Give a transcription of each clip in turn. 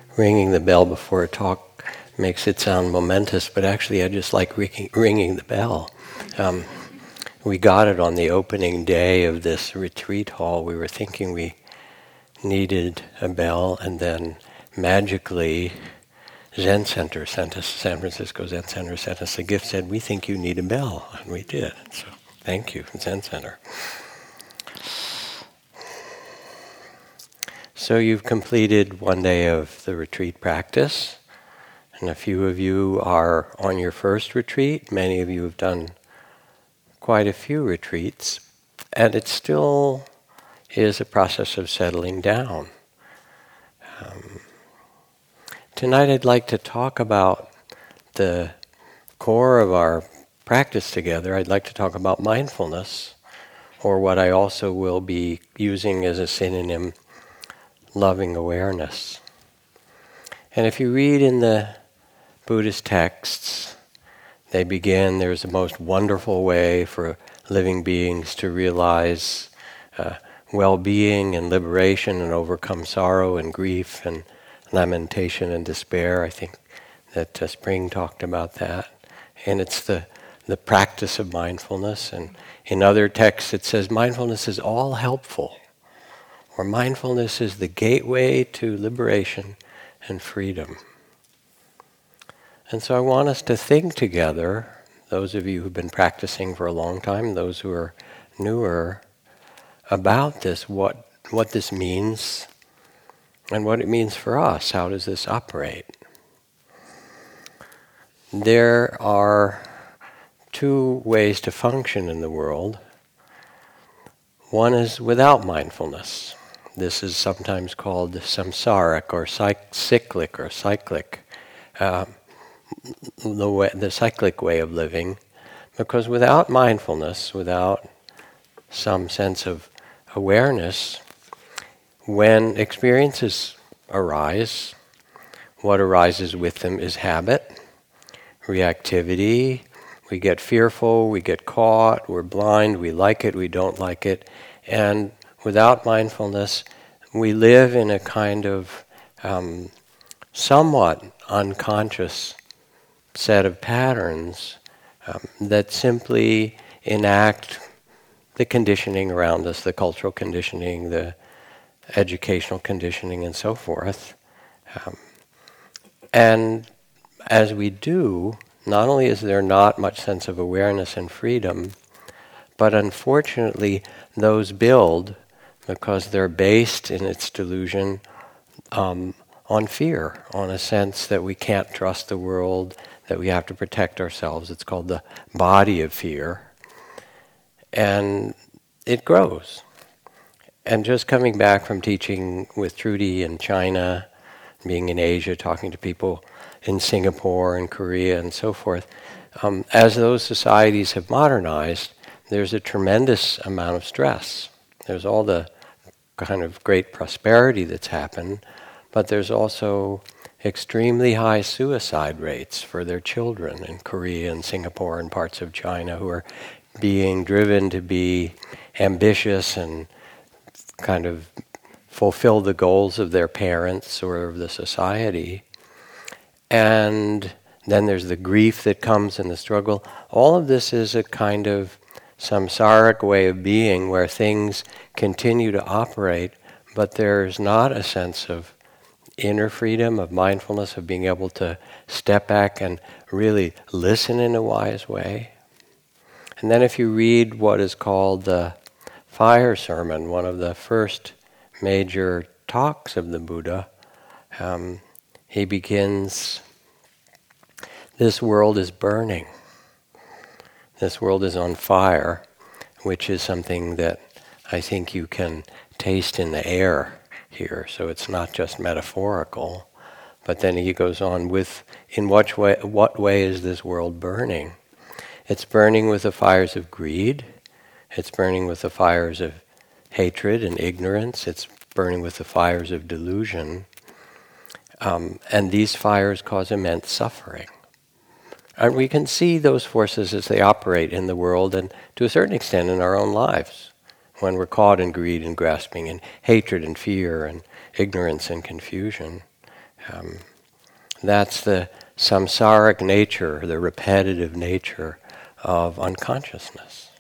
ringing the bell before a talk makes it sound momentous, but actually I just like ringing the bell. We got it on the opening day of this retreat hall. We were thinking we needed a bell, and then magically Zen Center sent us, San Francisco Zen Center sent us a gift, said, "We think you need a bell," and we did. So thank you, Zen Center. So you've completed one day of the retreat practice, and a few of you are on your first retreat. Many of you have done quite a few retreats, and it still is a process of settling down. Tonight I'd like to talk about the core of our practice together. I'd like to talk about mindfulness, or what I also will be using as a synonym, loving awareness. And if you read in the Buddhist texts, they begin, there's the most wonderful way for living beings to realize well-being and liberation and overcome sorrow and grief and lamentation and despair. I think that Spring talked about that. And it's the practice of mindfulness. And in other texts it says mindfulness is all helpful, or mindfulness is the gateway to liberation and freedom. And so I want us to think together, those of you who've been practicing for a long time, those who are newer, about this, what this means, and what it means for us. How does this operate? There are two ways to function in the world. One is without mindfulness. This is sometimes called samsaric or cyclic, the cyclic way of living, because without mindfulness, without some sense of awareness, when experiences arise, what arises with them is habit, reactivity. We get fearful, we get caught, we're blind, we like it, we don't like it. And without mindfulness, we live in a kind of somewhat unconscious set of patterns that simply enact the conditioning around us, the cultural conditioning, the educational conditioning, and so forth. And as we do, not only is there not much sense of awareness and freedom, but unfortunately those build because they're based in its delusion on fear, on a sense that we can't trust the world, that we have to protect ourselves. It's called the body of fear. And it grows. And just coming back from teaching with Trudy in China, being in Asia, talking to people in Singapore and Korea and so forth, as those societies have modernized, there's a tremendous amount of stress. There's all the kind of great prosperity that's happened, but there's also extremely high suicide rates for their children in Korea and Singapore and parts of China, who are being driven to be ambitious and kind of fulfill the goals of their parents or of the society. And then there's the grief that comes and the struggle. All of this is a kind of samsaric way of being where things continue to operate, but there's not a sense of inner freedom, of mindfulness, of being able to step back and really listen in a wise way. And then if you read what is called the Fire Sermon, one of the first major talks of the Buddha, he begins, "This world is burning. This world is on fire," which is something that I think you can taste in the air here. So it's not just metaphorical. But then he goes on with, in what way is this world burning? It's burning with the fires of greed. It's burning with the fires of hatred and ignorance. It's burning with the fires of delusion. And these fires cause immense suffering. And we can see those forces as they operate in the world and to a certain extent in our own lives, when we're caught in greed and grasping and hatred and fear and ignorance and confusion. That's the samsaric nature, the repetitive nature of unconsciousness.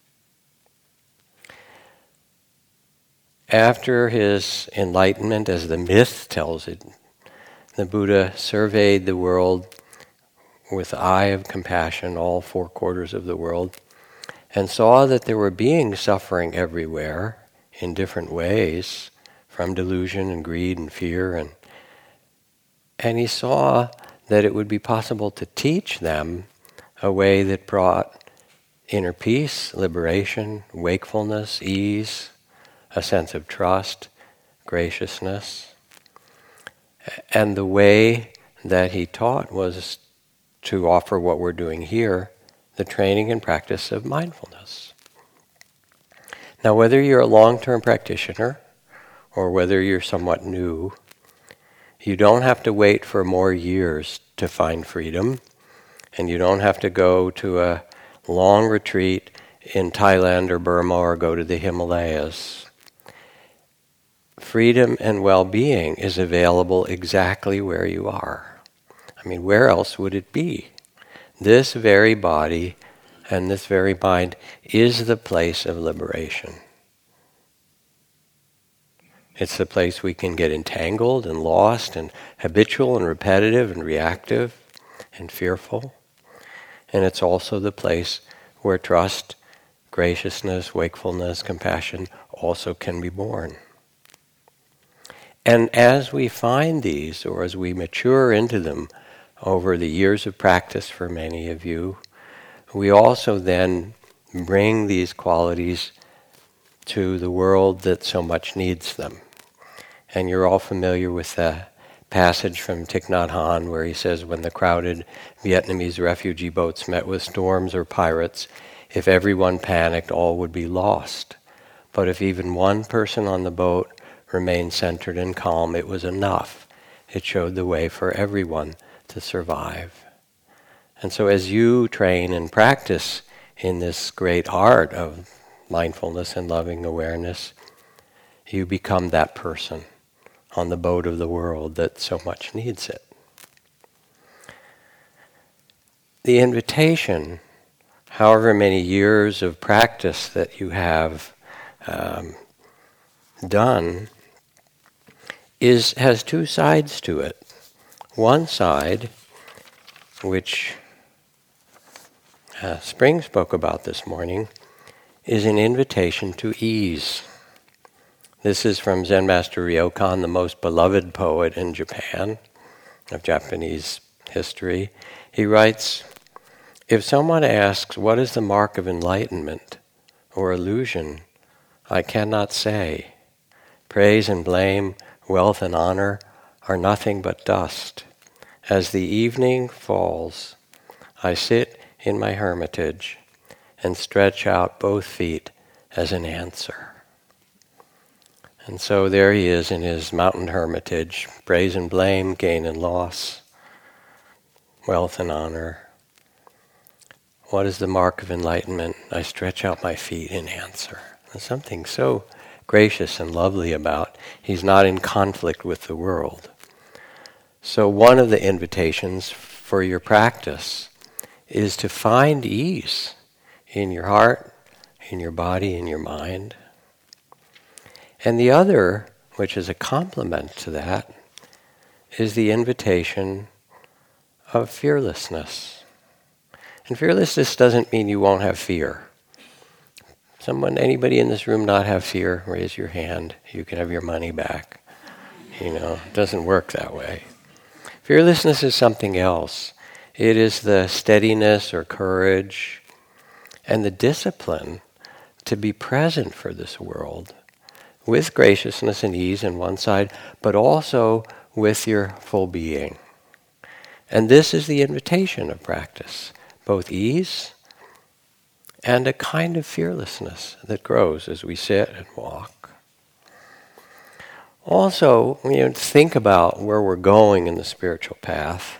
After his enlightenment, as the myth tells it, the Buddha surveyed the world with the eye of compassion, all 4 quarters of the world, and saw that there were beings suffering everywhere in different ways, from delusion and greed and fear, and he saw that it would be possible to teach them a way that brought inner peace, liberation, wakefulness, ease, a sense of trust, graciousness. And the way that he taught was to offer what we're doing here, the training and practice of mindfulness. Now, whether you're a long-term practitioner or whether you're somewhat new, you don't have to wait for more years to find freedom, and you don't have to go to a long retreat in Thailand or Burma or go to the Himalayas. Freedom and well-being is available exactly where you are. I mean, where else would it be? This very body and this very mind is the place of liberation. It's the place we can get entangled and lost and habitual and repetitive and reactive and fearful. And it's also the place where trust, graciousness, wakefulness, compassion also can be born. And as we find these, or as we mature into them over the years of practice for many of you, we also then bring these qualities to the world that so much needs them. And you're all familiar with the passage from Thich Nhat Hanh where he says, when the crowded Vietnamese refugee boats met with storms or pirates, if everyone panicked, all would be lost. But if even one person on the boat remained centered and calm, it was enough. It showed the way for everyone to survive. And so as you train and practice in this great art of mindfulness and loving awareness, you become that person on the boat of the world that so much needs it. The invitation, however many years of practice that you have done, has 2 sides to it. One side, which Spring spoke about this morning, is an invitation to ease. This is from Zen Master Ryokan, the most beloved poet in Japan, of Japanese history. He writes, if someone asks, what is the mark of enlightenment or illusion, I cannot say. Praise and blame, wealth and honor are nothing but dust. As the evening falls, I sit in my hermitage and stretch out both feet as an answer. And so there he is in his mountain hermitage, praise and blame, gain and loss, wealth and honor. What is the mark of enlightenment? I stretch out my feet in answer. There's something so gracious and lovely about. He's not in conflict with the world. So one of the invitations for your practice is to find ease in your heart, in your body, in your mind. And the other, which is a complement to that, is the invitation of fearlessness. And fearlessness doesn't mean you won't have fear. Anybody in this room not have fear? Raise your hand. You can have your money back. It doesn't work that way. Fearlessness is something else. It is the steadiness or courage and the discipline to be present for this world with graciousness and ease on one side, but also with your full being. And this is the invitation of practice, both ease and a kind of fearlessness that grows as we sit and walk. Also, think about where we're going in the spiritual path.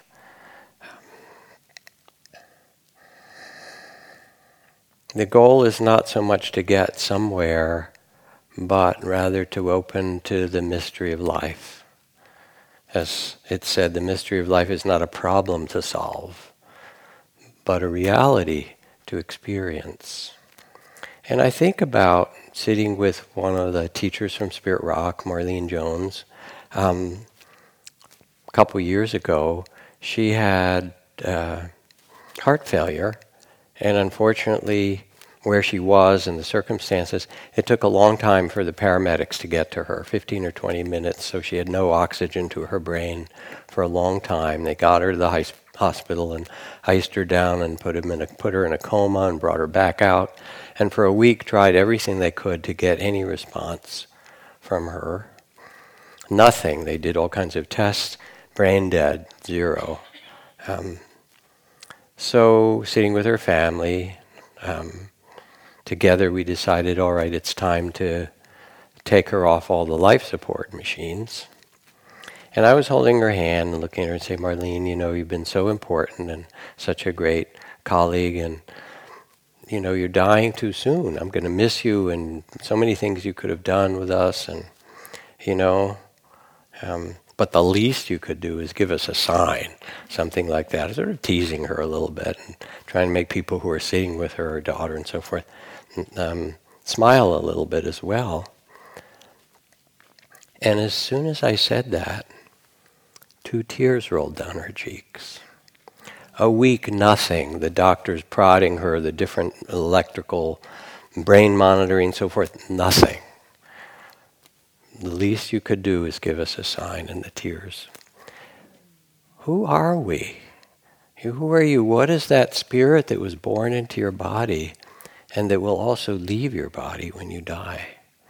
The goal is not so much to get somewhere, but rather to open to the mystery of life As it said, the mystery of life is not a problem to solve, but a reality to experience. And I think about sitting with one of the teachers from Spirit Rock, Marlene Jones. A couple years ago, she had heart failure, and unfortunately, where she was and the circumstances, it took a long time for the paramedics to get to her, 15 or 20 minutes, so she had no oxygen to her brain for a long time. They got her to the hospital and iced her down and put her in a coma and brought her back out, and for a week tried everything they could to get any response from her. Nothing. They did all kinds of tests, brain dead, zero. So sitting with her family, together we decided, all right, it's time to take her off all the life support machines. And I was holding her hand and looking at her and saying, Marlene, you've been so important and such a great colleague, and you're dying too soon. I'm going to miss you and so many things you could have done with us, and but the least you could do is give us a sign, something like that. Sort of teasing her a little bit and trying to make people who are sitting with her daughter and so forth smile a little bit as well. And as soon as I said that, 2 tears rolled down her cheeks. A week, nothing. The doctors prodding her, the different electrical brain monitoring, so forth, nothing. The least you could do is give us a sign, and the tears. Who are we? Who are you? What is that spirit that was born into your body and that will also leave your body when you die?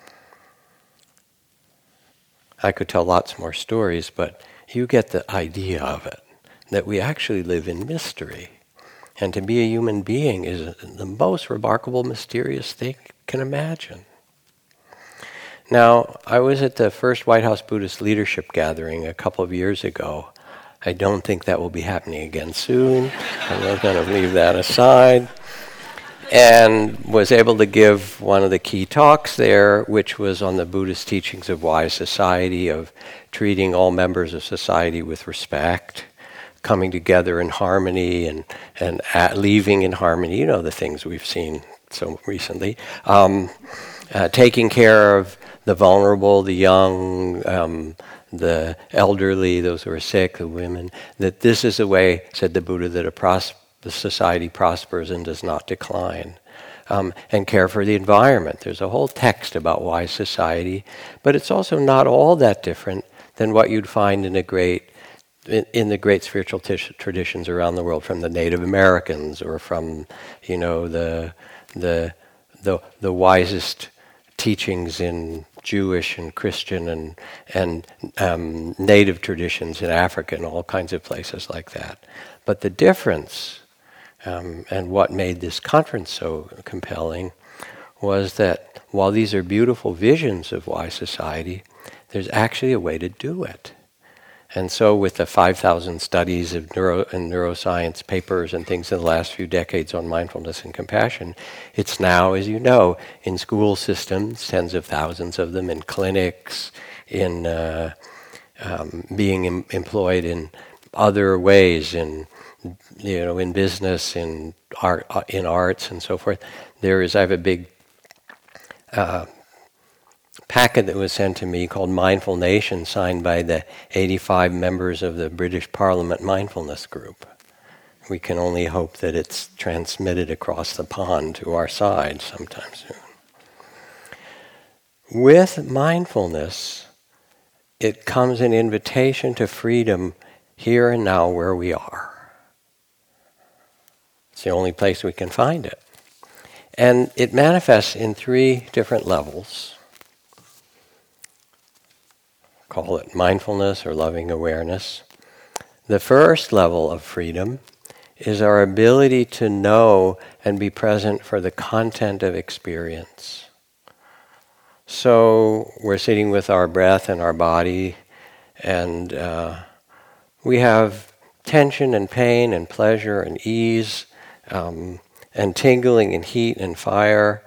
I could tell lots more stories, but you get the idea of it, that we actually live in mystery. And to be a human being is the most remarkable, mysterious thing you can imagine. Now, I was at the first White House Buddhist Leadership Gathering a couple of years ago. I don't think that will be happening again soon. I'm not going to leave that aside. And was able to give one of the key talks there, which was on the Buddhist teachings of wise society, of treating all members of society with respect, coming together in harmony and leaving in harmony, the things we've seen so recently, taking care of the vulnerable, the young, the elderly, those who are sick, the women, that this is the way, said the Buddha, that the society prospers and does not decline. And care for the environment. There's a whole text about wise society, but it's also not all that different than what you'd find in the great spiritual traditions around the world, from the Native Americans or from the wisest teachings in Jewish and Christian and native traditions in Africa and all kinds of places like that. But the difference, and what made this conference so compelling, was that while these are beautiful visions of wise society, there's actually a way to do it. And so with the 5,000 studies of neuroscience papers and things in the last few decades on mindfulness and compassion, it's now, as you know, in school systems, tens of thousands of them, in clinics, in being employed in other ways, in business, in arts, and so forth. I have a big packet that was sent to me called Mindful Nation, signed by the 85 members of the British Parliament Mindfulness Group. We can only hope that it's transmitted across the pond to our side sometime soon. With mindfulness, it comes an invitation to freedom here and now where we are. It's the only place we can find it. And it manifests in 3 different levels. Call it mindfulness or loving awareness. The first level of freedom is our ability to know and be present for the content of experience. So we're sitting with our breath and our body, and we have tension and pain and pleasure and ease, and tingling and heat and fire.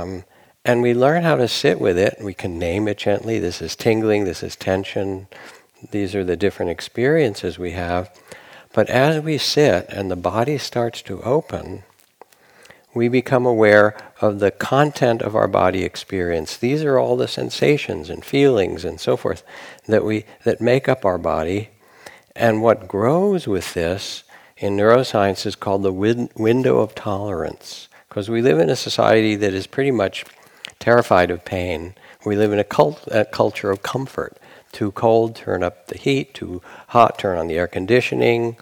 And we learn how to sit with it. We can name it gently. This is tingling, this is tension, These are the different experiences we have. But as we sit and the body starts to open, we become aware of the content of our body experience. These are all the sensations and feelings and so forth that make up our body. And what grows with this in neuroscience is called the window of tolerance. Because we live in a society that is pretty much terrified of pain. We live in a culture of comfort. Too cold, turn up the heat. Too hot, turn on the air conditioning.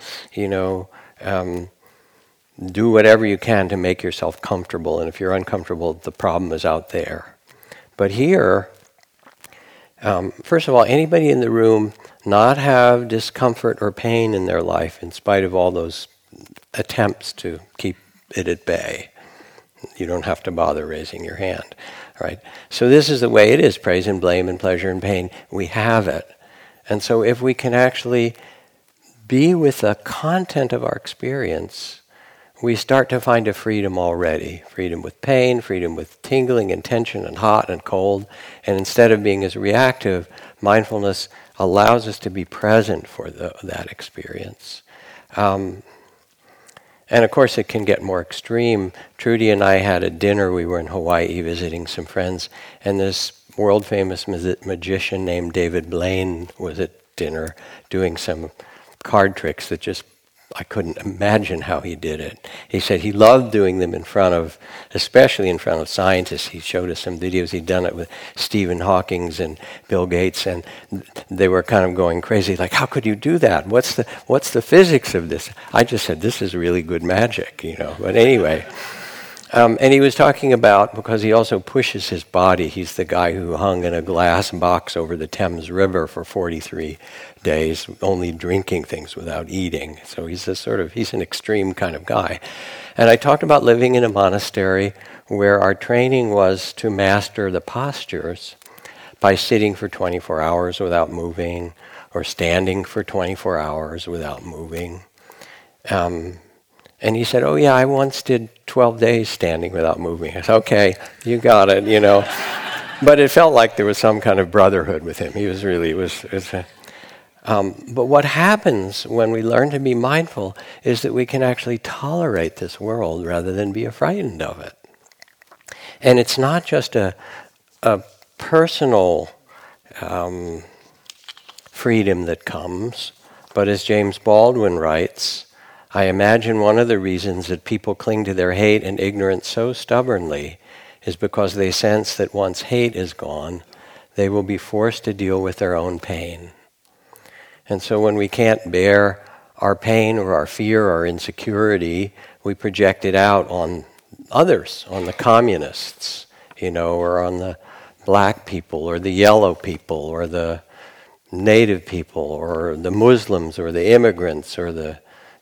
Do whatever you can to make yourself comfortable. And if you're uncomfortable, the problem is out there. But here, first of all, anybody in the room not have discomfort or pain in their life in spite of all those attempts to keep it at bay? You don't have to bother raising your hand, right? So this is the way it is, praise and blame and pleasure and pain. We have it. And so if we can actually be with the content of our experience, we start to find a freedom already. Freedom with pain, freedom with tingling and tension and hot and cold. And instead of being as reactive, mindfulness allows us to be present for that experience. And of course it can get more extreme. Trudy and I had a dinner. We were in Hawaii visiting some friends, and this world-famous magician named David Blaine was at dinner doing some card tricks that just, I couldn't imagine how he did it. He said he loved doing them especially in front of scientists. He showed us some videos. He'd done it with Stephen Hawking and Bill Gates, and they were kind of going crazy, like, how could you do that? What's the physics of this? I just said, this is really good magic, But anyway, and he was talking about, because he also pushes his body, he's the guy who hung in a glass box over the Thames River for 43 days, only drinking things without eating. So he's an extreme kind of guy. And I talked about living in a monastery where our training was to master the postures by sitting for 24 hours without moving, or standing for 24 hours without moving. And he said, oh yeah, I once did 12 days standing without moving. I said, okay, you got it, But it felt like there was some kind of brotherhood with him. He was really, but what happens when we learn to be mindful is that we can actually tolerate this world rather than be frightened of it. And it's not just a personal freedom that comes, but as James Baldwin writes, I imagine one of the reasons that people cling to their hate and ignorance so stubbornly is because they sense that once hate is gone, they will be forced to deal with their own pain. And so when we can't bear our pain or our fear or our insecurity, we project it out on others, on the communists, or on the black people or the yellow people or the native people or the Muslims or the immigrants or the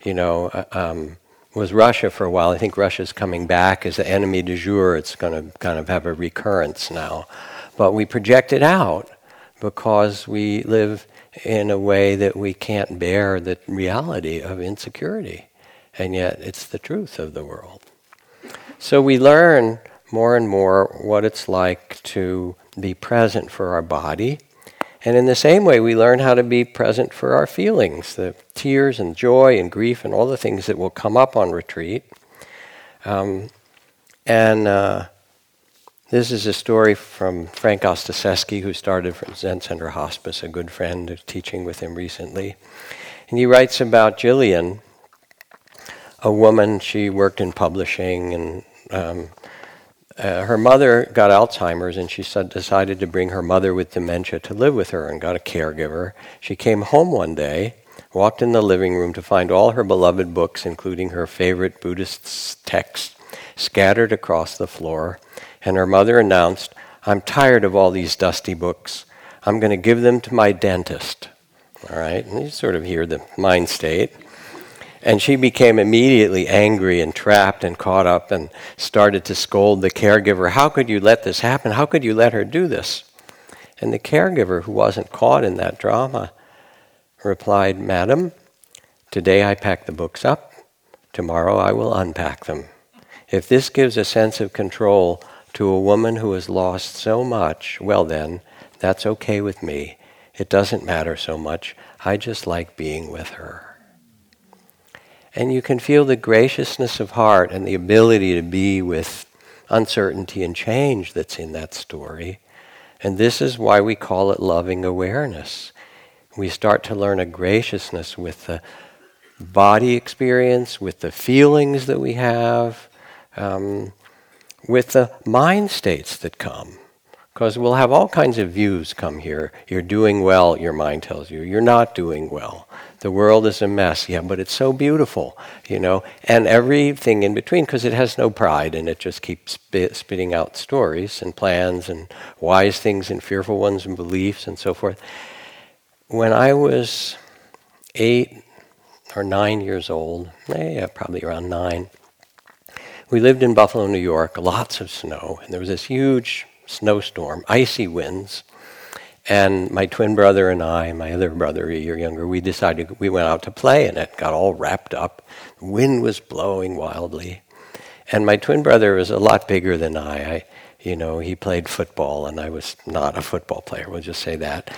was Russia for a while. I think Russia's coming back as the enemy du jour. It's going to kind of have a recurrence now. But we project it out because we live in a way that we can't bear the reality of insecurity. And yet it's the truth of the world. So we learn more and more what it's like to be present for our body. And in the same way, we learn how to be present for our feelings, the tears and joy and grief and all the things that will come up on retreat. This is a story from Frank Ostaseski, who started from Zen Center Hospice, a good friend teaching with him recently. And he writes about Jillian, a woman. She worked in publishing, and her mother got Alzheimer's, and she decided to bring her mother with dementia to live with her and got a caregiver. She came home one day, walked in the living room to find all her beloved books, including her favorite Buddhist texts, scattered across the floor. And her mother announced, I'm tired of all these dusty books. I'm going to give them to my dentist. All right? And you sort of hear the mind state. And she became immediately angry and trapped and caught up and started to scold the caregiver. How could you let this happen? How could you let her do this? And the caregiver, who wasn't caught in that drama, replied, Madam, today I pack the books up. Tomorrow I will unpack them. If this gives a sense of control to a woman who has lost so much, well then, that's okay with me. It doesn't matter so much. I just like being with her. And you can feel the graciousness of heart and the ability to be with uncertainty and change that's in that story. And this is why we call it loving awareness. We start to learn a graciousness with the body experience, with the feelings that we have, with the mind states that come. Because we'll have all kinds of views come here. You're doing well, your mind tells you. You're not doing well. The world is a mess. Yeah, but it's so beautiful, and everything in between, because it has no pride, and it just keeps spitting out stories and plans and wise things and fearful ones and beliefs and so forth. When I was 8 or 9 years old, probably around 9, we lived in Buffalo, New York, lots of snow, and there was this huge snowstorm, icy winds. And my twin brother and I, my other brother, a year younger, we went out to play in it, got all wrapped up. The wind was blowing wildly. And my twin brother was a lot bigger than I. He played football, and I was not a football player, we'll just say that.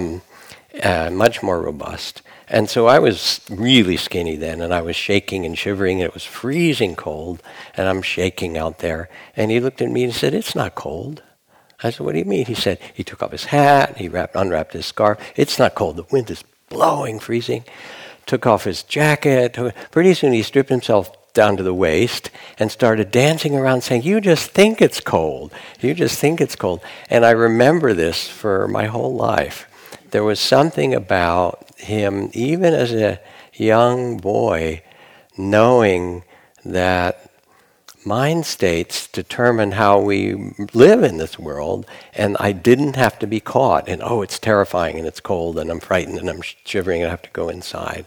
Much more robust. And so I was really skinny then, and I was shaking and shivering, and it was freezing cold, and I'm shaking out there. And he looked at me and said, "It's not cold." I said, "What do you mean?" He said, he took off his hat, he unwrapped his scarf. "It's not cold, the wind is blowing, freezing." Took off his jacket. Pretty soon he stripped himself down to the waist and started dancing around saying, "You just think it's cold. You just think it's cold." And I remember this for my whole life. There was something about him, even as a young boy, knowing that mind states determine how we live in this world, and I didn't have to be caught in, it's terrifying and it's cold and I'm frightened and I'm shivering and I have to go inside.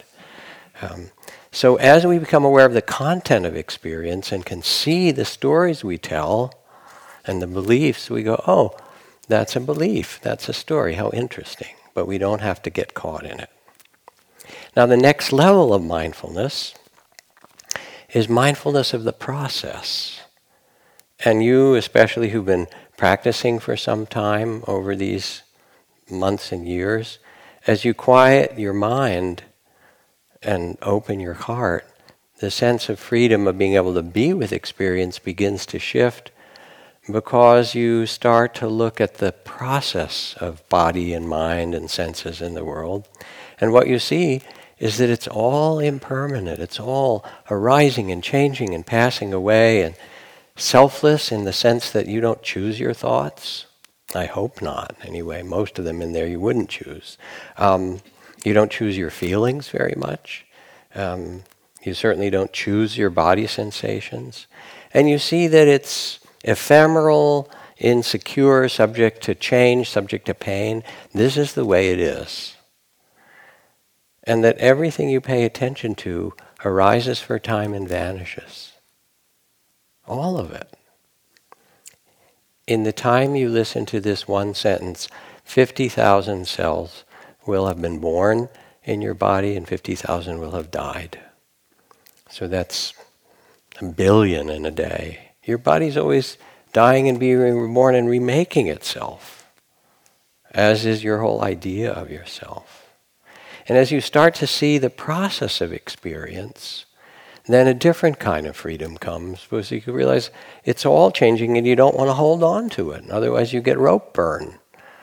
So as we become aware of the content of experience and can see the stories we tell and the beliefs, we go, "Oh, that's a belief, that's a story, how interesting." But we don't have to get caught in it. Now the next level of mindfulness is mindfulness of the process. And you, especially who've been practicing for some time over these months and years, as you quiet your mind and open your heart, the sense of freedom of being able to be with experience begins to shift, because you start to look at the process of body and mind and senses in the world. And what you see is that it's all impermanent. It's all arising and changing and passing away, and selfless in the sense that you don't choose your thoughts. I hope not, anyway. Most of them in there you wouldn't choose. You don't choose your feelings very much. You certainly don't choose your body sensations. And you see that it's ephemeral, insecure, subject to change, subject to pain. This is the way it is. And that everything you pay attention to arises for a time and vanishes. All of it. In the time you listen to this one sentence, 50,000 cells will have been born in your body and 50,000 will have died. So that's 1 billion in a day. Your body's always dying and being reborn and remaking itself, as is your whole idea of yourself. And as you start to see the process of experience, then a different kind of freedom comes, because you can realize it's all changing and you don't want to hold on to it. Otherwise you get rope burn.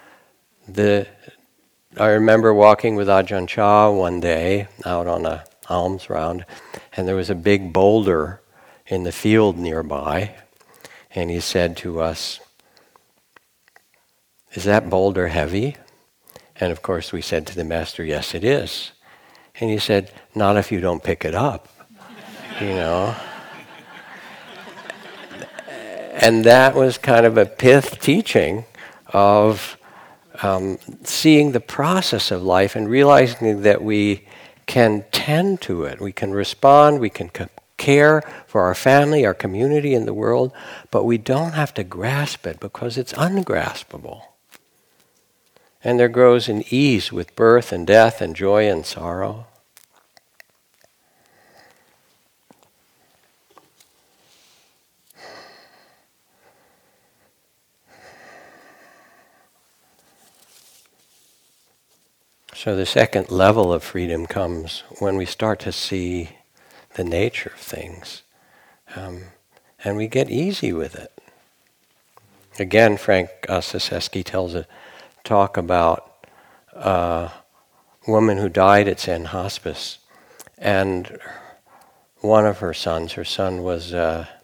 I remember walking with Ajahn Chah one day out on a alms round, and there was a big boulder in the field nearby, and he said to us, "Is that boulder heavy?" And of course we said to the master, "Yes, it is." And he said, "Not if you don't pick it up." And that was kind of a pith teaching of seeing the process of life and realizing that we can tend to it. We can respond, we can care for our family, our community, and the world, but we don't have to grasp it because it's ungraspable. And there grows an ease with birth and death and joy and sorrow. So the second level of freedom comes when we start to see the nature of things, and we get easy with it. Again, Frank Ostaseski tells a talk about a woman who died at Zen Hospice, and one of her son was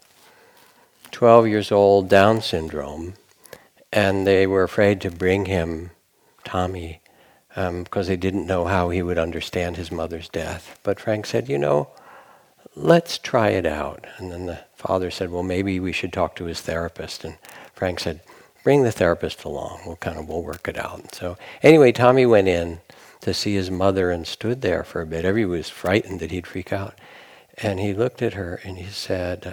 12 years old, Down syndrome, and they were afraid to bring him Tommy because they didn't know how he would understand his mother's death. But Frank said, let's try it out. And then the father said, well, maybe we should talk to his therapist. And Frank said, bring the therapist along. We'll work it out. So anyway, Tommy went in to see his mother and stood there for a bit. Everybody was frightened that he'd freak out. And he looked at her and he said,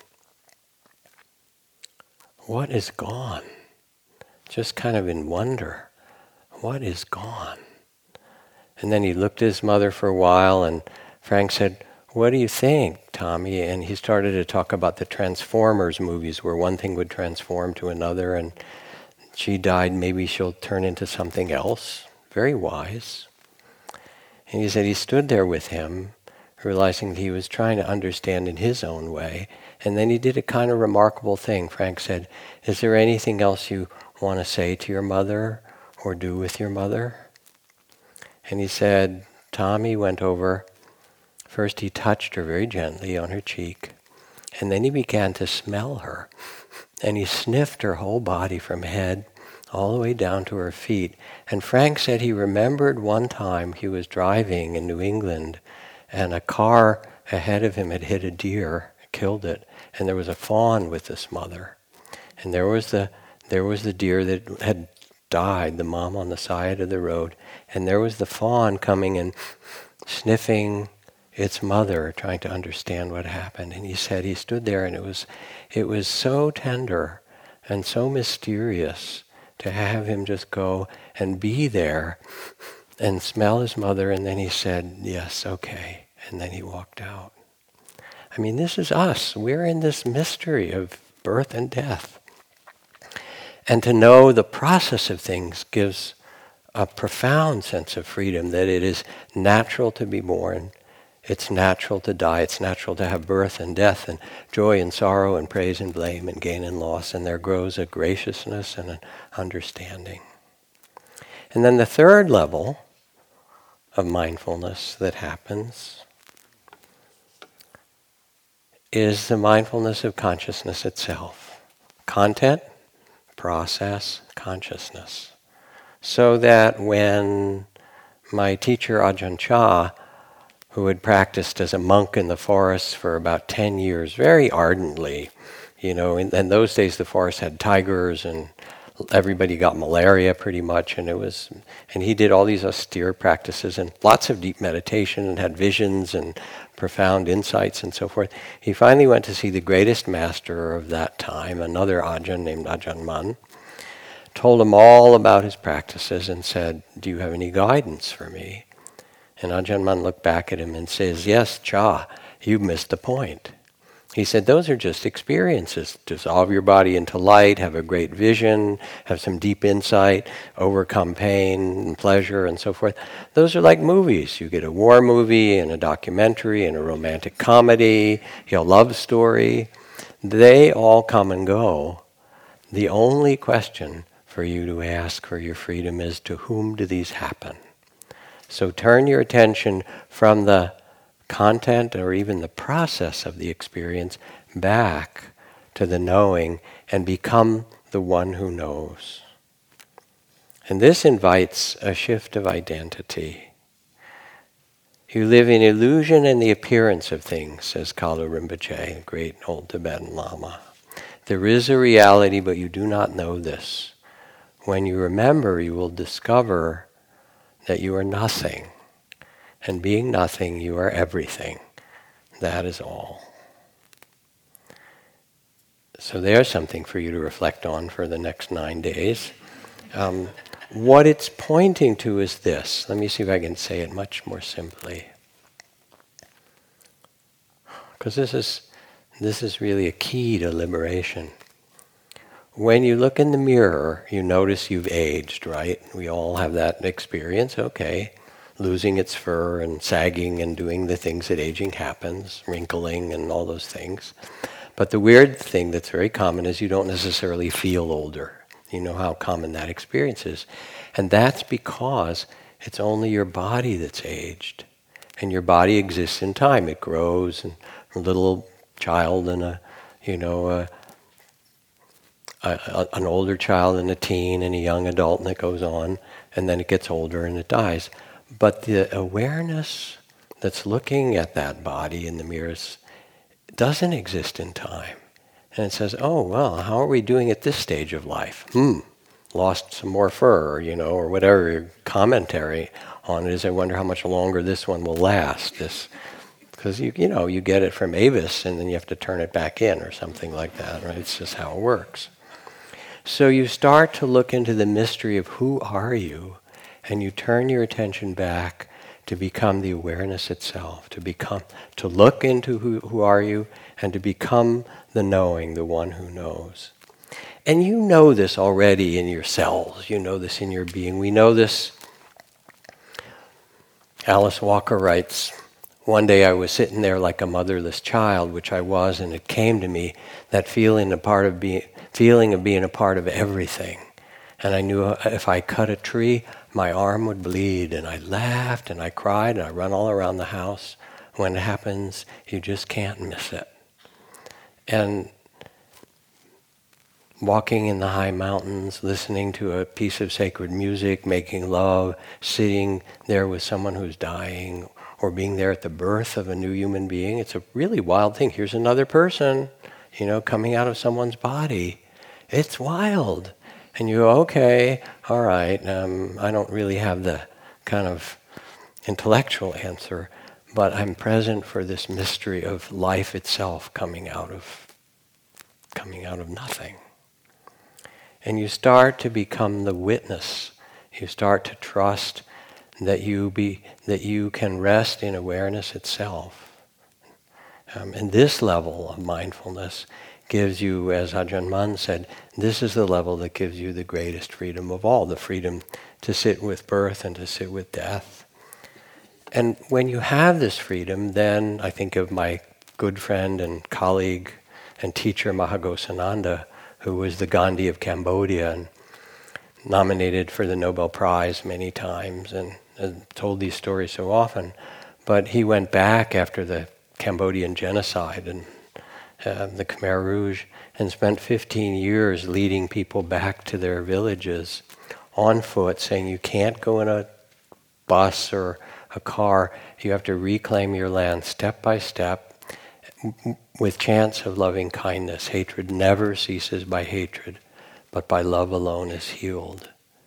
what is gone? Just kind of in wonder. What is gone? And then he looked at his mother for a while, and Frank said, what do you think, Tommy? And he started to talk about the Transformers movies where one thing would transform to another, and she died, maybe she'll turn into something else. Very wise. And he said he stood there with him, realizing that he was trying to understand in his own way. And then he did a kind of remarkable thing. Frank said, is there anything else you want to say to your mother or do with your mother? And he said, Tommy went over. First he touched her very gently on her cheek, and then he began to smell her. And he sniffed her whole body from head all the way down to her feet. And Frank said he remembered one time he was driving in New England, and a car ahead of him had hit a deer, killed it, and there was a fawn with this mother. And there was the deer that had died, the mom on the side of the road, and there was the fawn coming and sniffing its mother, trying to understand what happened. And he said he stood there, and it was so tender and so mysterious to have him just go and be there and smell his mother, and then he said, yes, okay, and then he walked out. I mean, this is us. We're in this mystery of birth and death. And to know the process of things gives a profound sense of freedom, that it is natural to be born, it's natural to die, it's natural to have birth and death and joy and sorrow and praise and blame and gain and loss, and there grows a graciousness and an understanding. And then the third level of mindfulness that happens is the mindfulness of consciousness itself. Content, process, consciousness. So that when my teacher Ajahn Chah, who had practiced as a monk in the forest for about 10 years, very ardently, in those days the forest had tigers and everybody got malaria pretty much, and he did all these austere practices and lots of deep meditation and had visions and profound insights and so forth. He finally went to see the greatest master of that time, another Ajahn named Ajahn Mun, told him all about his practices and said, do you have any guidance for me? And Ajahn Mun looked back at him and says, yes, Cha, you missed the point. He said, those are just experiences. Dissolve your body into light, have a great vision, have some deep insight, overcome pain and pleasure and so forth. Those are like movies. You get a war movie and a documentary and a romantic comedy, a love story. They all come and go. The only question for you to ask for your freedom is, to whom do these happen? So turn your attention from the content or even the process of the experience back to the knowing and become the one who knows. And this invites a shift of identity. You live in illusion and the appearance of things, says Kalu Rinpoche, a great old Tibetan Lama. There is a reality, but you do not know this. When you remember, you will discover that you are nothing. And being nothing, you are everything. That is all. So there's something for you to reflect on for the next 9 days. What it's pointing to is this. Let me see if I can say it much more simply. Because this is really a key to liberation. when you look in the mirror, you notice you've aged, right? We all have that experience, okay. Losing its fur and sagging and doing the things that aging happens, wrinkling and all those things. But the weird thing that's very common is you don't necessarily feel older. You know how common that experience is. And that's because it's only your body that's aged. And your body exists in time. It grows, and a little child and an older child and a teen and a young adult, and it goes on, and then it gets older and it dies. But the awareness that's looking at that body in the mirrors doesn't exist in time. And it says, oh, well, how are we doing at this stage of life? Lost some more fur, or whatever your commentary on it is. I wonder how much longer this one will last. Because you get it from Avis and then you have to turn it back in or something like that, right? It's just how it works. So you start to look into the mystery of who are you, and you turn your attention back to become the awareness itself, to look into who are you, and to become the knowing, the one who knows. And you know this already in your cells. You know this in your being. We know this. Alice Walker writes, one day I was sitting there like a motherless child, which I was, and it came to me, that feeling of being a part of everything. And I knew if I cut a tree, my arm would bleed, and I laughed and I cried and I run all around the house. When it happens, you just can't miss it. And walking in the high mountains, listening to a piece of sacred music, making love, sitting there with someone who's dying, or being there at the birth of a new human being, it's a really wild thing. Here's another person, coming out of someone's body. It's wild. And you go, okay, all right, I don't really have the kind of intellectual answer, but I'm present for this mystery of life itself coming out of nothing. And you start to become the witness. You start to trust that you can rest in awareness itself. And this level of mindfulness gives you, as Ajahn Mun said, this is the level that gives you the greatest freedom of all, the freedom to sit with birth and to sit with death. And when you have this freedom, then I think of my good friend and colleague and teacher Mahaghosananda, who was the Gandhi of Cambodia and nominated for the Nobel Prize many times and told these stories so often. But he went back after the Cambodian genocide and the Khmer Rouge and spent 15 years leading people back to their villages on foot, saying you can't go in a bus or a car. You have to reclaim your land step by step with chants of loving kindness. Hatred never ceases by hatred, but by love alone is healed.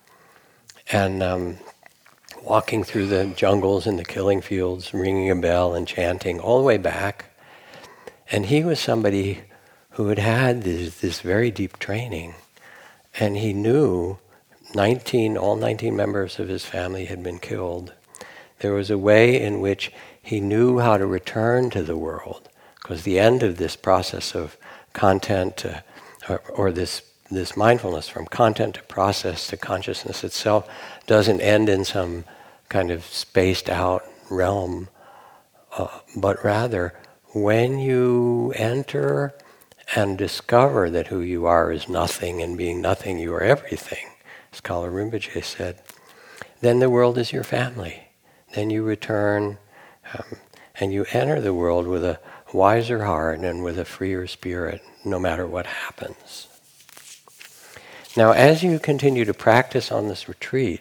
And walking through the jungles and the killing fields, ringing a bell and chanting all the way back. And he was somebody who had had this very deep training. And he knew all 19 members of his family had been killed. There was a way in which he knew how to return to the world. Because the end of this process of content or this mindfulness from content to process to consciousness itself doesn't end in some kind of spaced out realm, but rather when you enter and discover that who you are is nothing, and being nothing you are everything, as Kala Rinpoche said, then the world is your family. Then you return and you enter the world with a wiser heart and with a freer spirit, no matter what happens. Now, as you continue to practice on this retreat,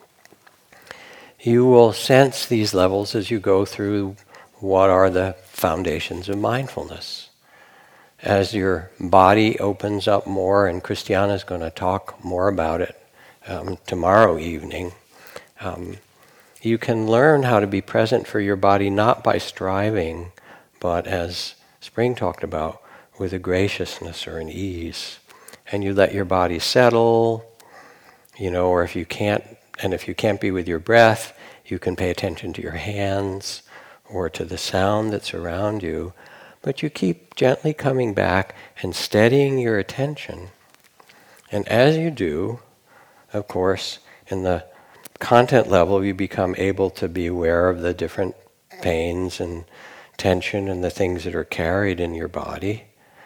you will sense these levels as you go through what are the foundations of mindfulness. As your body opens up more, and Christiana is going to talk more about it tomorrow evening, you can learn how to be present for your body not by striving, but as Spring talked about, with a graciousness or an ease. And you let your body settle, or if you can't be with your breath, you can pay attention to your hands or to the sound that's around you. But you keep gently coming back and steadying your attention And as you do, of course, in the content level, you become able to be aware of the different pains and tension and the things that are carried in your body.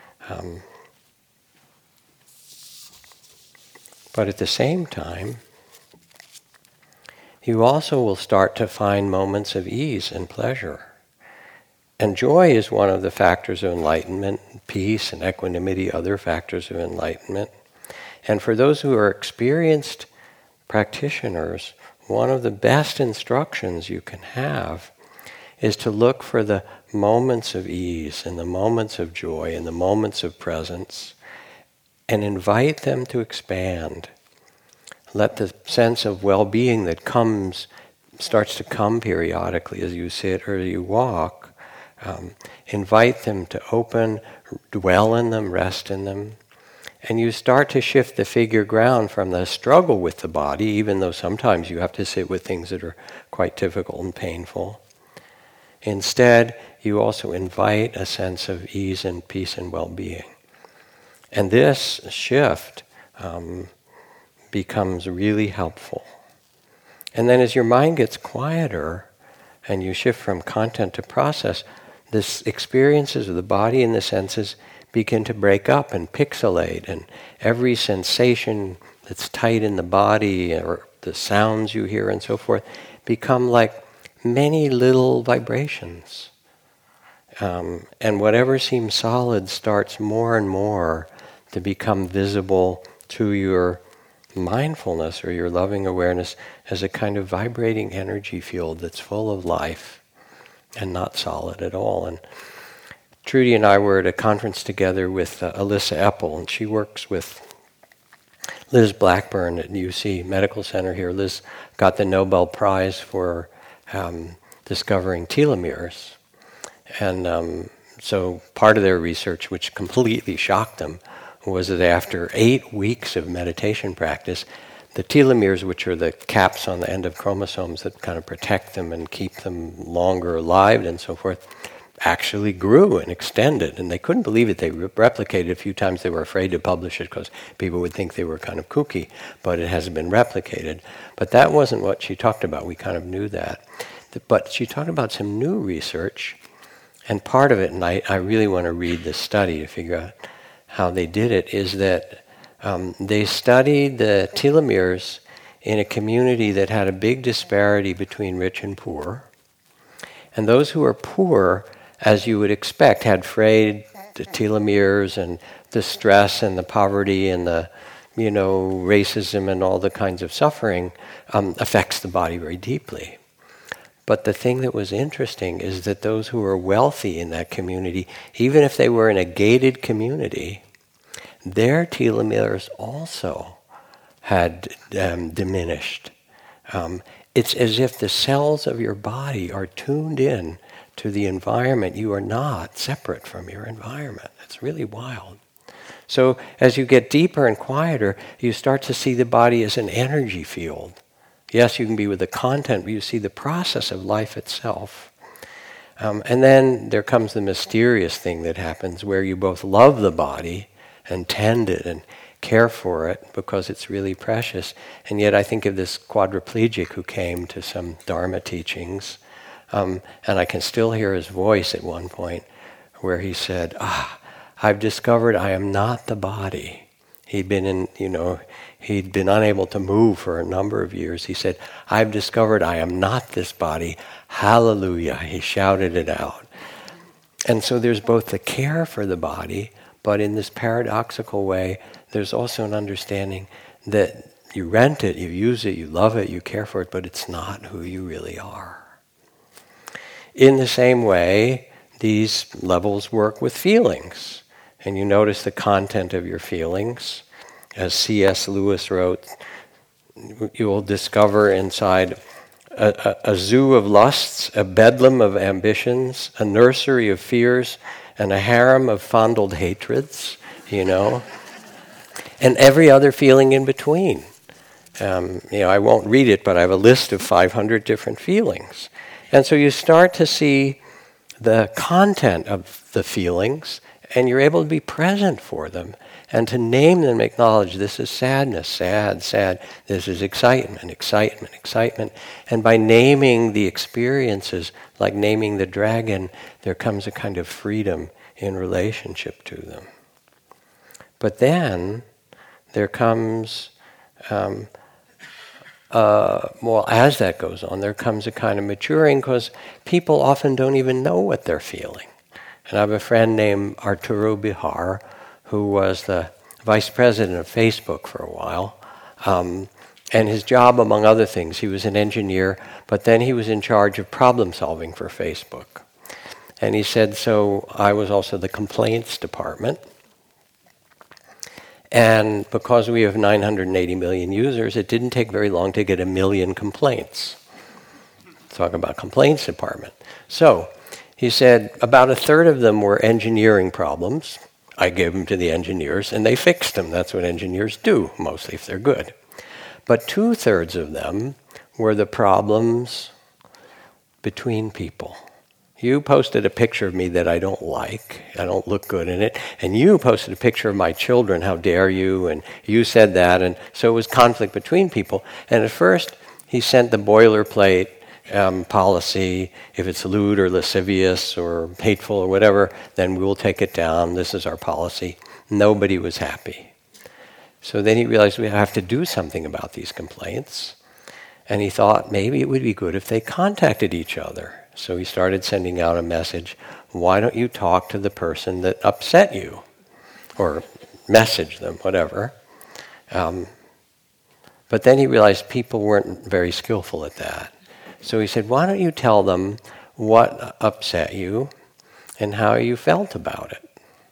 But at the same time, you also will start to find moments of ease and pleasure. And joy is one of the factors of enlightenment, peace and equanimity, other factors of enlightenment. And for those who are experienced practitioners, one of the best instructions you can have is to look for the moments of ease and the moments of joy and the moments of presence and invite them to expand. Let the sense of well-being that starts to come periodically as you sit or you walk, invite them to open, dwell in them, rest in them. And you start to shift the figure ground from the struggle with the body, even though sometimes you have to sit with things that are quite difficult and painful. Instead, you also invite a sense of ease and peace and well-being. And this shift becomes really helpful. And then as your mind gets quieter and you shift from content to process, this experiences of the body and the senses begin to break up and pixelate, and every sensation that's tight in the body or the sounds you hear and so forth become like many little vibrations. And whatever seems solid starts more and more to become visible to your mindfulness or your loving awareness as a kind of vibrating energy field that's full of life and not solid at all. And Trudy and I were at a conference together with Alyssa Epple, and she works with Liz Blackburn at UC Medical Center here. Liz got the Nobel Prize for discovering telomeres. And so part of their research, which completely shocked them, was that after 8 weeks of meditation practice, the telomeres, which are the caps on the end of chromosomes that kind of protect them and keep them longer alive and so forth, actually grew and extended. And they couldn't believe it. They replicated a few times. They were afraid to publish it because people would think they were kind of kooky, but it hasn't been replicated. But that wasn't what she talked about. We kind of knew that. But she talked about some new research, and part of it, and I really want to read this study to figure out how they did it, is that they studied the telomeres in a community that had a big disparity between rich and poor. And those who were poor, as you would expect, had frayed telomeres, and the stress and the poverty and the racism and all the kinds of suffering affects the body very deeply. But the thing that was interesting is that those who were wealthy in that community, even if they were in a gated community, their telomeres also had diminished. It's as if the cells of your body are tuned in to the environment. You are not separate from your environment. It's really wild. So as you get deeper and quieter, you start to see the body as an energy field. Yes, you can be with the content, but you see the process of life itself. And then there comes the mysterious thing that happens where you both love the body and tend it and care for it because it's really precious. And yet I think of this quadriplegic who came to some Dharma teachings, and I can still hear his voice at one point where he said, I've discovered I am not the body. He'd been he'd been unable to move for a number of years. He said, I've discovered I am not this body. Hallelujah. He shouted it out. And so there's both the care for the body, but in this paradoxical way, there's also an understanding that you rent it, you use it, you love it, you care for it, but it's not who you really are. In the same way, these levels work with feelings. And you notice the content of your feelings. As C.S. Lewis wrote, you will discover inside a zoo of lusts, a bedlam of ambitions, a nursery of fears, and a harem of fondled hatreds, and every other feeling in between. I won't read it, but I have a list of 500 different feelings. And so you start to see the content of the feelings And you're able to be present for them and to name them, acknowledge this is sadness, sad, sad. This is excitement, excitement, excitement. And by naming the experiences, like naming the dragon, there comes a kind of freedom in relationship to them. But then there comes, as that goes on, there comes a kind of maturing, because people often don't even know what they're feeling. And I have a friend named Arturo Bihar, who was the vice president of Facebook for a while. And his job, among other things, he was an engineer, but then he was in charge of problem solving for Facebook. And he said, so I was also the complaints department. And because we have 980 million users, it didn't take very long to get 1 million complaints. Talk about complaints department. So he said about 1/3 of them were engineering problems. I gave them to the engineers, and they fixed them. That's what engineers do, mostly, if they're good. But 2/3 of them were the problems between people. You posted a picture of me that I don't like. I don't look good in it. And you posted a picture of my children. How dare you? And you said that. And so it was conflict between people. And at first, he sent the boilerplate policy. If it's lewd or lascivious or hateful or whatever, then we will take it down. This is our policy. Nobody was happy. So then he realized we have to do something about these complaints. And he thought maybe it would be good if they contacted each other. So he started sending out a message, why don't you talk to the person that upset you? Or message them, whatever. But then he realized people weren't very skillful at that. So he said, why don't you tell them what upset you and how you felt about it?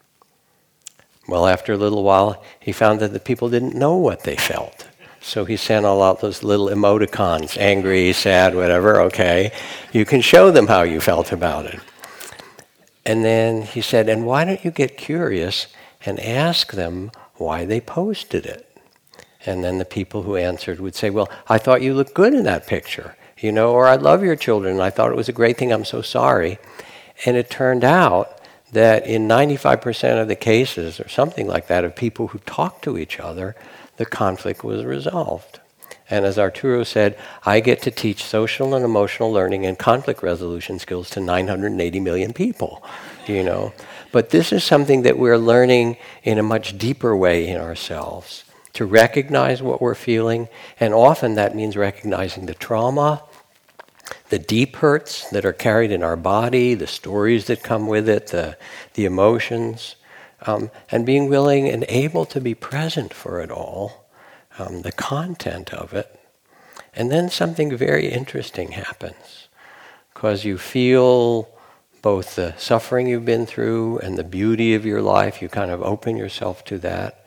Well, after a little while, he found that the people didn't know what they felt. So he sent all out those little emoticons, angry, sad, whatever, okay. You can show them how you felt about it. And then he said, and why don't you get curious and ask them why they posted it? And then the people who answered would say, well, I thought you looked good in that picture, or I love your children, and I thought it was a great thing, I'm so sorry. And it turned out that in 95% of the cases, or something like that, of people who talked to each other, the conflict was resolved. And as Arturo said, I get to teach social and emotional learning and conflict resolution skills to 980 million people, But this is something that we're learning in a much deeper way in ourselves, to recognize what we're feeling, and often that means recognizing the trauma, the deep hurts that are carried in our body, the stories that come with it, the emotions, and being willing and able to be present for it all, the content of it. And then something very interesting happens, because you feel both the suffering you've been through and the beauty of your life. You kind of open yourself to that,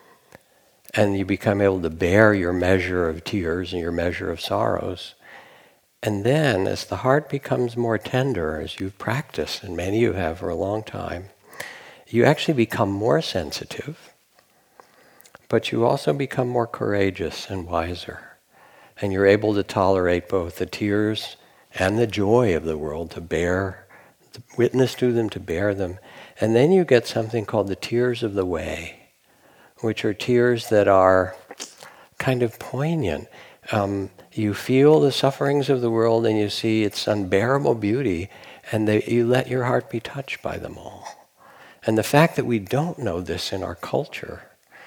and you become able to bear your measure of tears and your measure of sorrows. And then, as the heart becomes more tender, as you've practiced, and many of you have for a long time, you actually become more sensitive, but you also become more courageous and wiser. And you're able to tolerate both the tears and the joy of the world, to witness to them, to bear them. And then you get something called the tears of the way, which are tears that are kind of poignant. You feel the sufferings of the world and you see its unbearable beauty, and you let your heart be touched by them all. And the fact that we don't know this in our culture,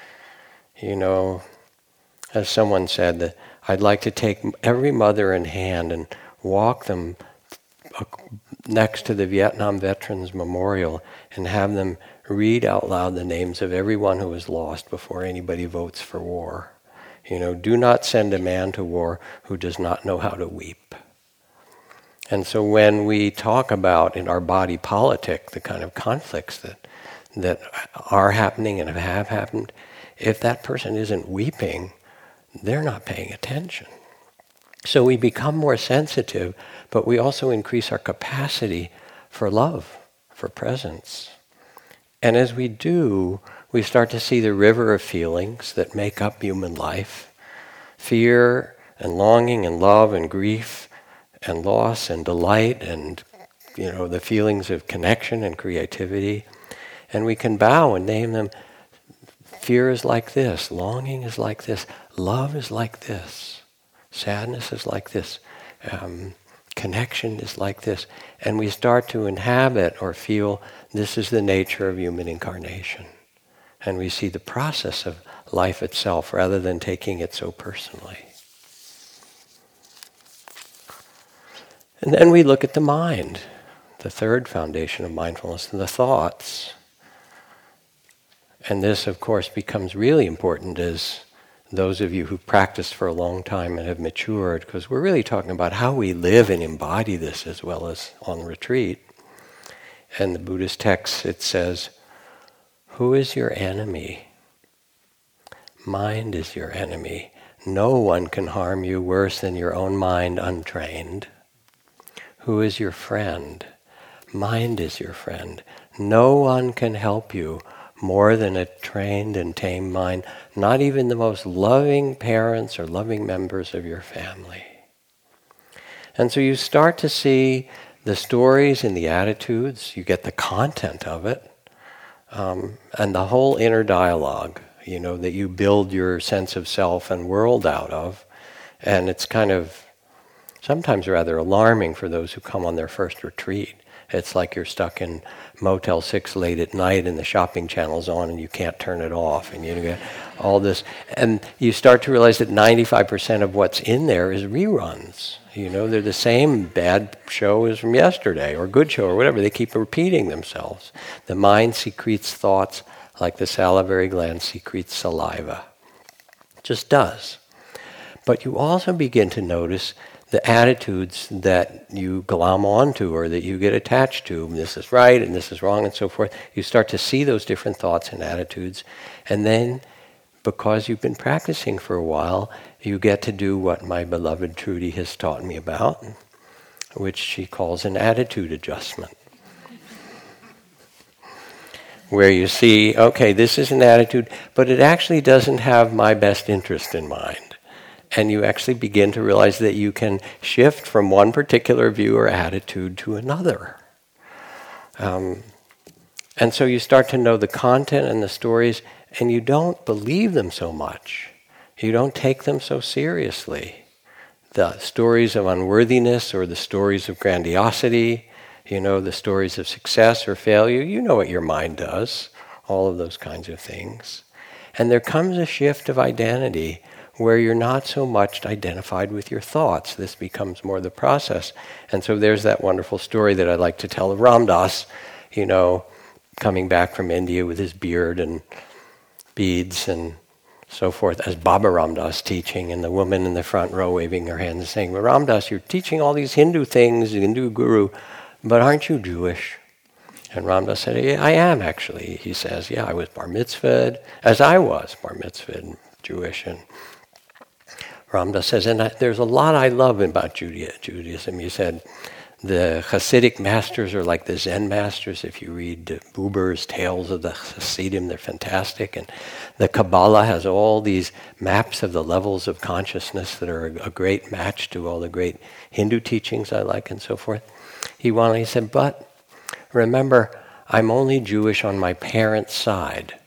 as someone said, that I'd like to take every mother in hand and walk them next to the Vietnam Veterans Memorial and have them read out loud the names of everyone who was lost before anybody votes for war. Do not send a man to war who does not know how to weep. And so when we talk about in our body politic the kind of conflicts that are happening and have happened, if that person isn't weeping, they're not paying attention. So we become more sensitive, but we also increase our capacity for love, for presence. And as we do, we start to see the river of feelings that make up human life. Fear and longing and love and grief and loss and delight and, the feelings of connection and creativity. And we can bow and name them. Fear is like this. Longing is like this. Love is like this. Sadness is like this. Connection is like this. And we start to inhabit or feel this is the nature of human incarnation. And we see the process of life itself rather than taking it so personally. And then we look at the mind, the third foundation of mindfulness, and the thoughts. And this, of course, becomes really important as those of you who've practiced for a long time and have matured, because we're really talking about how we live and embody this as well as on retreat. And the Buddhist text, it says, who is your enemy? Mind is your enemy. No one can harm you worse than your own mind untrained. Who is your friend? Mind is your friend. No one can help you more than a trained and tamed mind, not even the most loving parents or loving members of your family. And so you start to see the stories and the attitudes, you get the content of it, and the whole inner dialogue, that you build your sense of self and world out of. And it's kind of sometimes rather alarming for those who come on their first retreat. It's like you're stuck in Motel 6 late at night and the shopping channel's on and you can't turn it off, and you get all this. And you start to realize that 95% of what's in there is reruns. They're the same bad show as from yesterday, or good show, or whatever. They keep repeating themselves. The mind secretes thoughts like the salivary gland secretes saliva. It just does. But you also begin to notice the attitudes that you glom onto or that you get attached to. This is right and this is wrong and so forth. You start to see those different thoughts and attitudes. And then, because you've been practicing for a while, you get to do what my beloved Trudy has taught me about, which she calls an attitude adjustment. Where you see, okay, this is an attitude, but it actually doesn't have my best interest in mind. And you actually begin to realize that you can shift from one particular view or attitude to another. And so you start to know the content and the stories, and you don't believe them so much. You don't take them so seriously. The stories of unworthiness or the stories of grandiosity, the stories of success or failure, you know what your mind does, all of those kinds of things. And there comes a shift of identity where you're not so much identified with your thoughts. This becomes more the process. And so there's that wonderful story that I like to tell of Ram Dass, coming back from India with his beard and beads and so forth, as Baba Ram Dass teaching, and the woman in the front row waving her hands and saying, well, Ram Dass, you're teaching all these Hindu things, Hindu guru, but aren't you Jewish? And Ram Dass said, yeah, I am actually. He says, yeah, I was bar mitzvahed, as I was bar mitzvahed, Jewish. And Ram Dass says, and there's a lot I love about Judaism. He said, the Hasidic masters are like the Zen masters. If you read Buber's Tales of the Hasidim, they're fantastic. And the Kabbalah has all these maps of the levels of consciousness that are a great match to all the great Hindu teachings I like and so forth. He said, but remember, I'm only Jewish on my parents' side.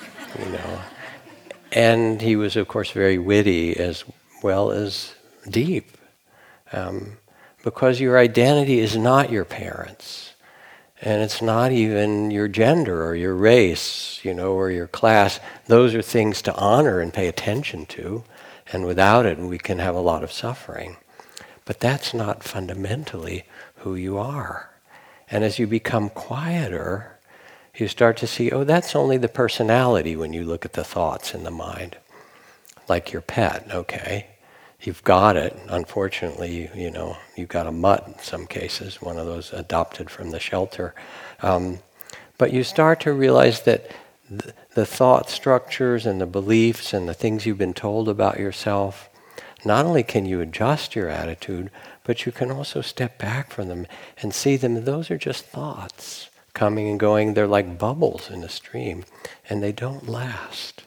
And he was, of course, very witty as well as deep. Because your identity is not your parents. And it's not even your gender or your race, or your class. Those are things to honor and pay attention to. And without it, we can have a lot of suffering. But that's not fundamentally who you are. And as you become quieter, you start to see, that's only the personality when you look at the thoughts in the mind. Like your pet, okay. You've got it. Unfortunately, you've got a mutt in some cases, one of those adopted from the shelter. But you start to realize that the thought structures and the beliefs and the things you've been told about yourself, not only can you adjust your attitude, but you can also step back from them and see them. Those are just thoughts coming and going. They're like bubbles in a stream, and they don't last.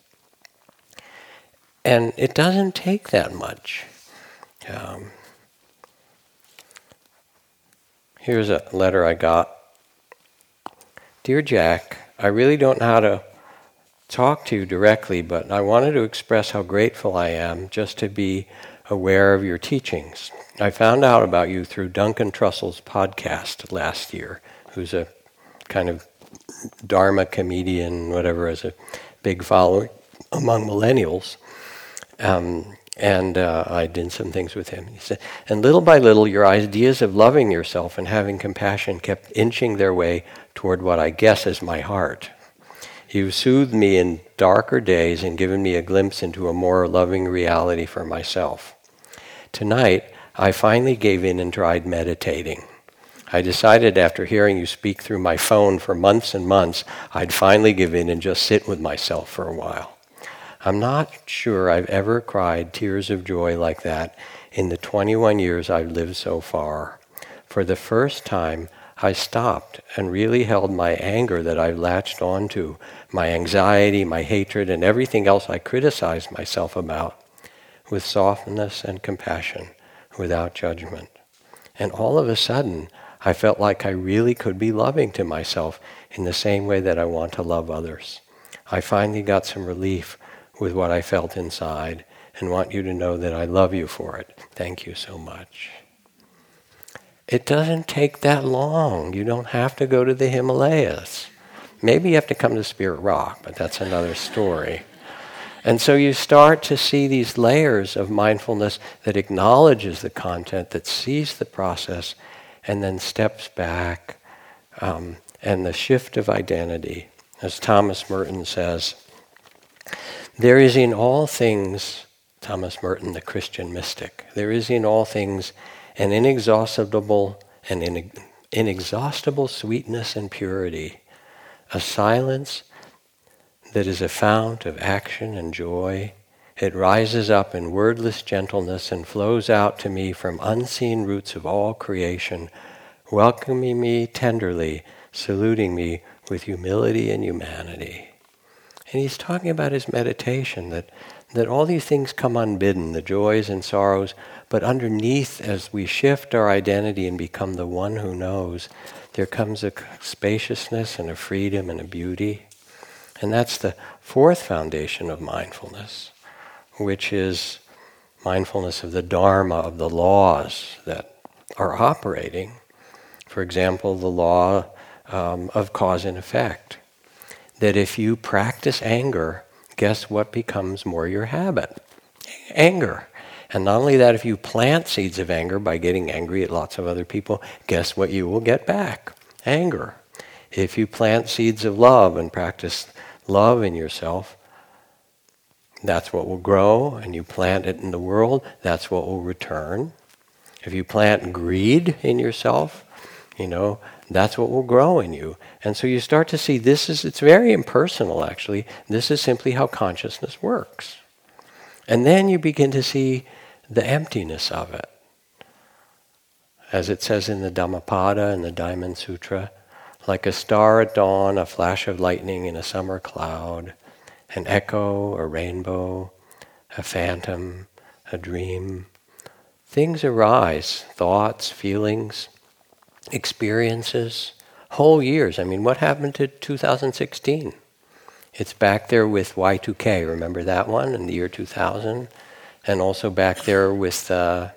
And it doesn't take that much. Here's a letter I got. Dear Jack, I really don't know how to talk to you directly, but I wanted to express how grateful I am just to be aware of your teachings. I found out about you through Duncan Trussell's podcast last year, who's a kind of Dharma comedian, whatever, has a big following among millennials. And I did some things with him. He said, and little by little, your ideas of loving yourself and having compassion kept inching their way toward what I guess is my heart. You've soothed me in darker days and given me a glimpse into a more loving reality for myself. Tonight, I finally gave in and tried meditating. I decided after hearing you speak through my phone for months and months, I'd finally give in and just sit with myself for a while. I'm not sure I've ever cried tears of joy like that in the 21 years I've lived so far. For the first time, I stopped and really held my anger that I've latched onto, my anxiety, my hatred, and everything else I criticized myself about, with softness and compassion, without judgment. And all of a sudden, I felt like I really could be loving to myself in the same way that I want to love others. I finally got some relief with what I felt inside and want you to know that I love you for it. Thank you so much. It doesn't take that long. You don't have to go to the Himalayas. Maybe you have to come to Spirit Rock, but that's another story. And so you start to see these layers of mindfulness that acknowledges the content, that sees the process, and then steps back, and the shift of identity. As Thomas Merton says, there is in all things, Thomas Merton, the Christian mystic, there is in all things an inexhaustible sweetness and purity, a silence that is a fount of action and joy. It rises up in wordless gentleness and flows out to me from unseen roots of all creation, welcoming me tenderly, saluting me with humility and humanity. And he's talking about his meditation, that all these things come unbidden, the joys and sorrows, but underneath, as we shift our identity and become the one who knows, there comes a spaciousness and a freedom and a beauty. And that's the fourth foundation of mindfulness, which is mindfulness of the Dharma, of the laws that are operating. For example, the law of cause and effect. That if you practice anger, guess what becomes more your habit? Anger. And not only that, if you plant seeds of anger by getting angry at lots of other people, guess what you will get back? Anger. If you plant seeds of love and practice love in yourself, that's what will grow, and you plant it in the world, that's what will return. If you plant greed in yourself, that's what will grow in you. And so you start to see it's very impersonal actually. This is simply how consciousness works. And then you begin to see the emptiness of it. As it says in the Dhammapada and the Diamond Sutra, like a star at dawn, a flash of lightning in a summer cloud, an echo, a rainbow, a phantom, a dream. Things arise, thoughts, feelings, experiences, whole years. What happened to 2016? It's back there with Y2K, remember that one, in the year 2000? And also back there with, the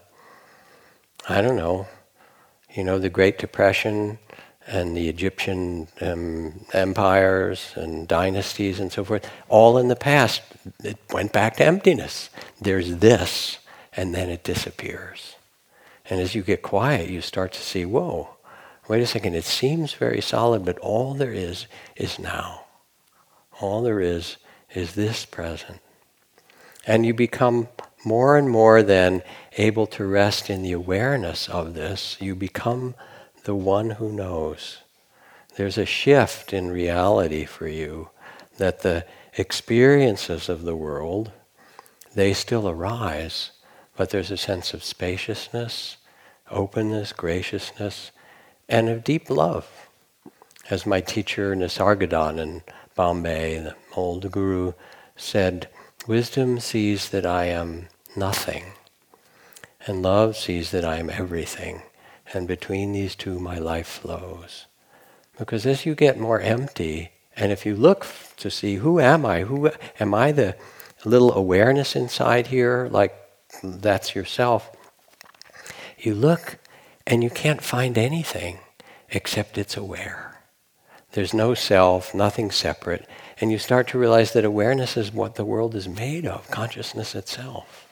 Great Depression and the Egyptian empires and dynasties and so forth. All in the past, it went back to emptiness. There's this, and then it disappears. And as you get quiet, you start to see, whoa, wait a second, it seems very solid, but all there is now. All there is this present. And you become more and more then able to rest in the awareness of this. You become the one who knows. There's a shift in reality for you, that the experiences of the world, they still arise, but there's a sense of spaciousness, openness, graciousness, and of deep love. As my teacher Nisargadatta in Bombay, the old guru, said, wisdom sees that I am nothing, and love sees that I am everything, and between these two my life flows. Because as you get more empty, And if you look to see, who am I? Who am I? The little awareness inside here, like that's yourself. You look and you can't find anything except it's aware. There's no self, nothing separate. And you start to realize that awareness is what the world is made of, consciousness itself.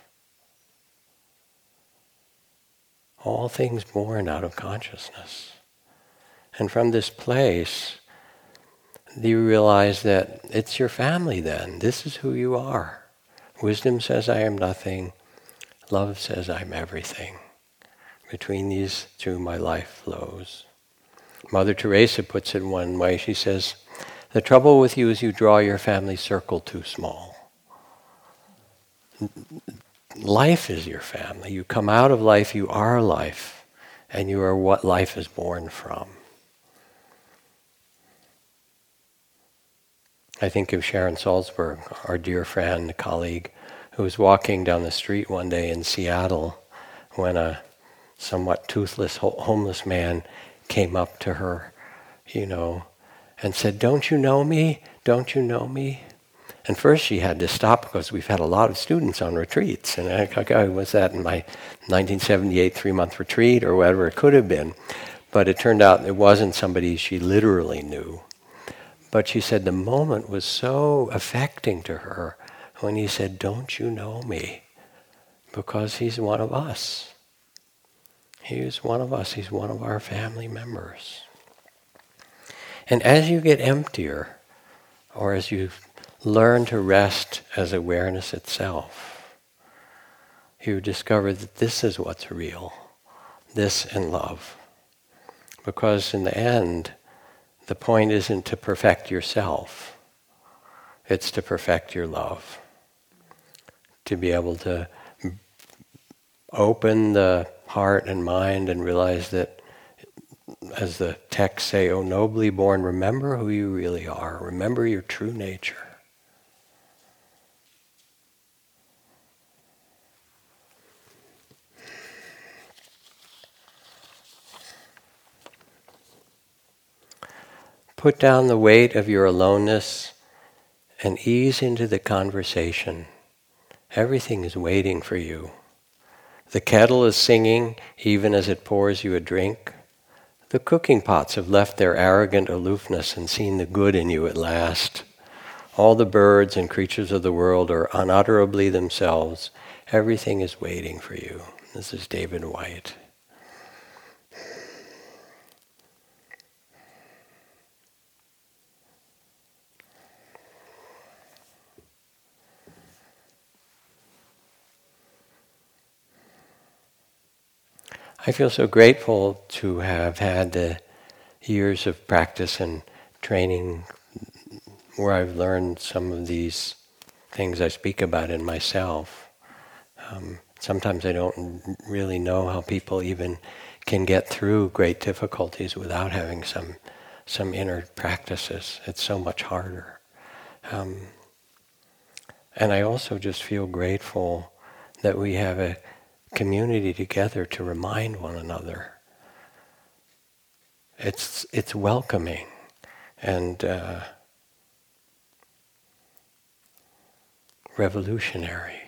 All things born out of consciousness. And from this place, you realize that it's your family then. This is who you are. Wisdom says I am nothing. Love says I'm everything. Between these two, my life flows. Mother Teresa puts it one way. She says, the trouble with you is you draw your family circle too small. Life is your family. You come out of life, you are life, and you are what life is born from. I think of Sharon Salzberg, our dear friend, colleague, who was walking down the street one day in Seattle when a somewhat toothless, homeless man came up to her, and said, "Don't you know me? Don't you know me?" And first she had to stop because we've had a lot of students on retreats. And I was that in my 1978 3-month retreat or whatever it could have been. But it turned out it wasn't somebody she literally knew. But she said the moment was so affecting to her when he said, "Don't you know me?" Because he's one of us. He is one of us. He's one of our family members. And as you get emptier, or as you learn to rest as awareness itself, you discover that this is what's real, this and love. Because in the end, the point isn't to perfect yourself, it's to perfect your love. To be able to open the heart and mind and realize that, as the texts say, "O nobly born, remember who you really are. Remember your true nature." Put down the weight of your aloneness and ease into the conversation. Everything is waiting for you. The kettle is singing even as it pours you a drink. The cooking pots have left their arrogant aloofness and seen the good in you at last. All the birds and creatures of the world are unutterably themselves. Everything is waiting for you. This is David Whyte. I feel so grateful to have had the years of practice and training where I've learned some of these things I speak about in myself. Sometimes I don't really know how people even can get through great difficulties without having some inner practices. It's so much harder. And I also just feel grateful that we have a community together to remind one another. It's welcoming and revolutionary.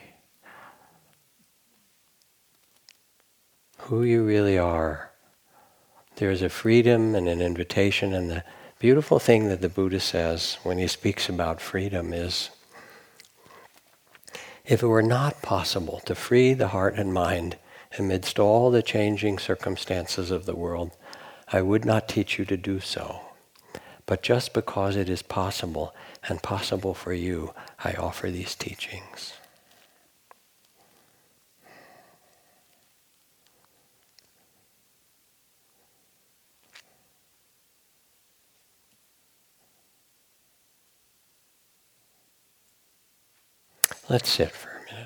Who you really are. There's a freedom and an invitation, and the beautiful thing that the Buddha says when he speaks about freedom is, if it were not possible to free the heart and mind amidst all the changing circumstances of the world, I would not teach you to do so. But just because it is possible, and possible for you, I offer these teachings. Let's sit for a minute.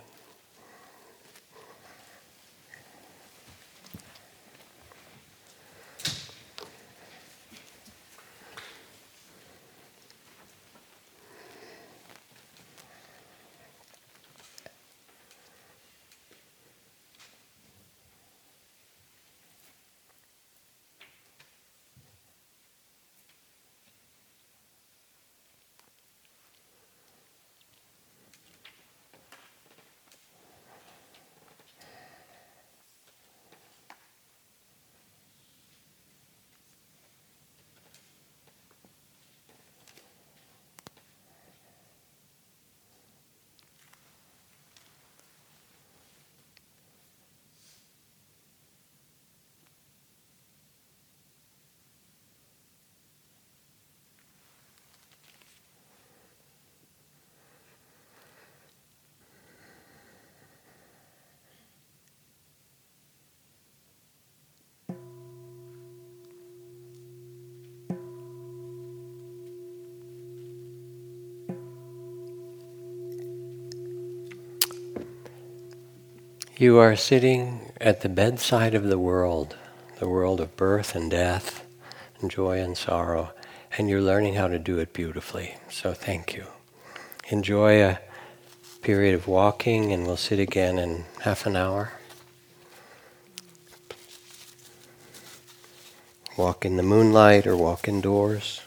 You are sitting at the bedside of the world of birth and death, and joy and sorrow, and you're learning how to do it beautifully. So thank you. Enjoy a period of walking, and we'll sit again in half an hour. Walk in the moonlight or walk indoors.